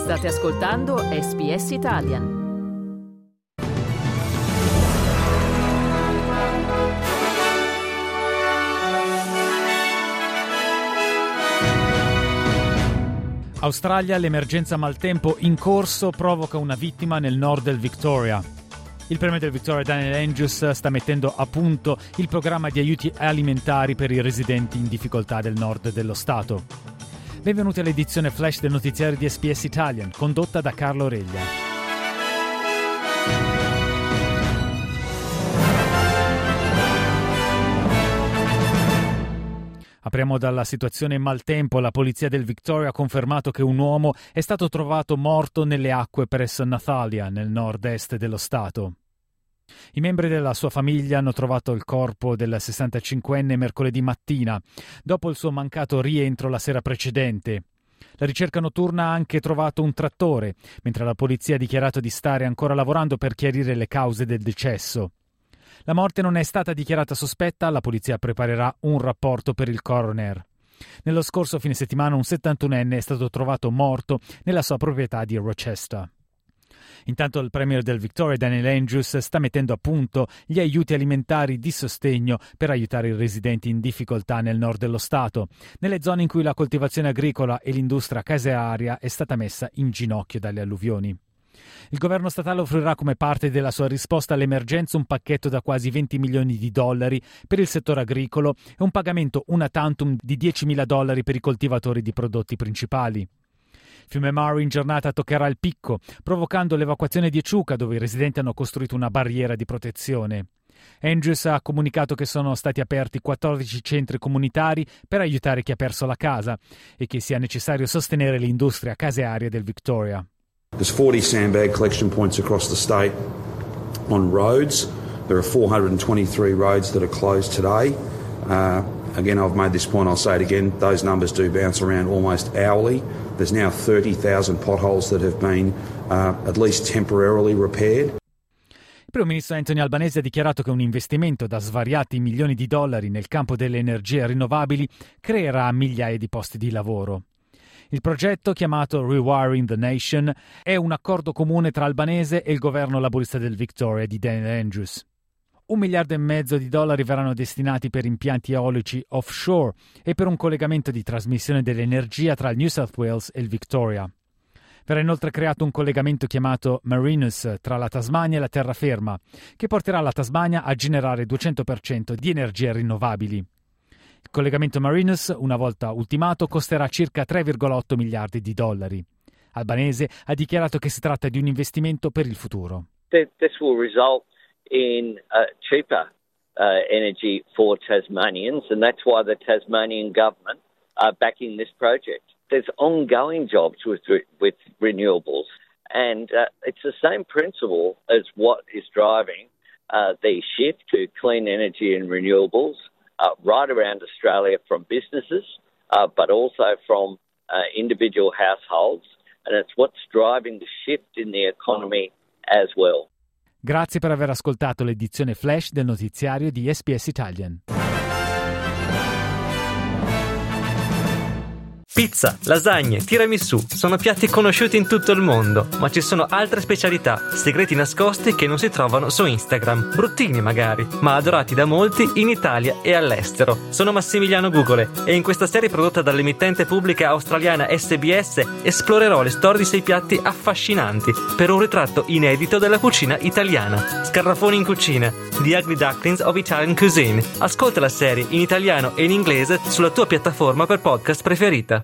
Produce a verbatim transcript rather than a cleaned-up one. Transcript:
State ascoltando S B S Italian. Australia, l'emergenza maltempo in corso provoca una vittima nel nord del Victoria. Il premier del Victoria, Daniel Andrews, sta mettendo a punto il programma di aiuti alimentari per i residenti in difficoltà del nord dello Stato. Benvenuti all'edizione flash del notiziario di S B S Italian, condotta da Carlo Reglia. Apriamo dalla situazione maltempo. La polizia del Victoria ha confermato che un uomo è stato trovato morto nelle acque presso Nathalia, nel nord-est dello Stato. I membri della sua famiglia hanno trovato il corpo del sessantacinquenne mercoledì mattina, dopo il suo mancato rientro la sera precedente. La ricerca notturna ha anche trovato un trattore, mentre la polizia ha dichiarato di stare ancora lavorando per chiarire le cause del decesso. La morte non è stata dichiarata sospetta, la polizia preparerà un rapporto per il coroner. Nello scorso fine settimana un settantunenne è stato trovato morto nella sua proprietà di Rochester. Intanto il premier del Victoria, Daniel Andrews, sta mettendo a punto gli aiuti alimentari di sostegno per aiutare i residenti in difficoltà nel nord dello Stato, nelle zone in cui la coltivazione agricola e l'industria casearia è stata messa in ginocchio dalle alluvioni. Il governo statale offrirà come parte della sua risposta all'emergenza un pacchetto da quasi venti milioni di dollari per il settore agricolo e un pagamento una tantum di diecimila dollari per i coltivatori di prodotti principali. Il fiume Murray in giornata toccherà il picco, provocando l'evacuazione di Echuca, dove i residenti hanno costruito una barriera di protezione. Andrews ha comunicato che sono stati aperti quattordici centri comunitari per aiutare chi ha perso la casa e che sia necessario sostenere l'industria casearia del Victoria. There's forty sandbag collection points across the state on roads. There are four hundred twenty-three roads that are closed today. Uh, again, I've made this point, I'll say it again, those numbers do bounce around almost hourly. There's now thirty thousand potholes that have been uh, at least temporarily repaired. Il primo ministro Anthony Albanese ha dichiarato che un investimento da svariati milioni di dollari nel campo delle energie rinnovabili creerà migliaia di posti di lavoro. Il progetto, chiamato Rewiring the Nation, è un accordo comune tra Albanese e il governo laburista del Victoria di Daniel Andrews. Un miliardo e mezzo di dollari verranno destinati per impianti eolici offshore e per un collegamento di trasmissione dell'energia tra il New South Wales e il Victoria. Verrà inoltre creato un collegamento chiamato Marinus tra la Tasmania e la terraferma, che porterà la Tasmania a generare duecento per cento di energie rinnovabili. Il collegamento Marinus, una volta ultimato, costerà circa tre virgola otto miliardi di dollari. Albanese ha dichiarato che si tratta di un investimento per il futuro. This will result in uh, cheaper uh, energy for Tasmanians, and that's why the Tasmanian government are backing this project. There's ongoing jobs with with renewables, and uh, it's the same principle as what is driving uh, the shift to clean energy and renewables uh, right around Australia, from businesses, uh, but also from uh, individual households, and it's what's driving the shift in the economy as well. Grazie per aver ascoltato l'edizione flash del notiziario di S B S Italian. Pizza, lasagne, tiramisù sono piatti conosciuti in tutto il mondo, ma ci sono altre specialità, segreti nascosti che non si trovano su Instagram, bruttini magari, ma adorati da molti in Italia e all'estero. Sono Massimiliano Gugole e in questa serie prodotta dall'emittente pubblica australiana S B S esplorerò le storie di sei piatti affascinanti per un ritratto inedito della cucina italiana. Scarrafoni in cucina, The Ugly Ducklings of Italian Cuisine. Ascolta la serie in italiano e in inglese sulla tua piattaforma per podcast preferita.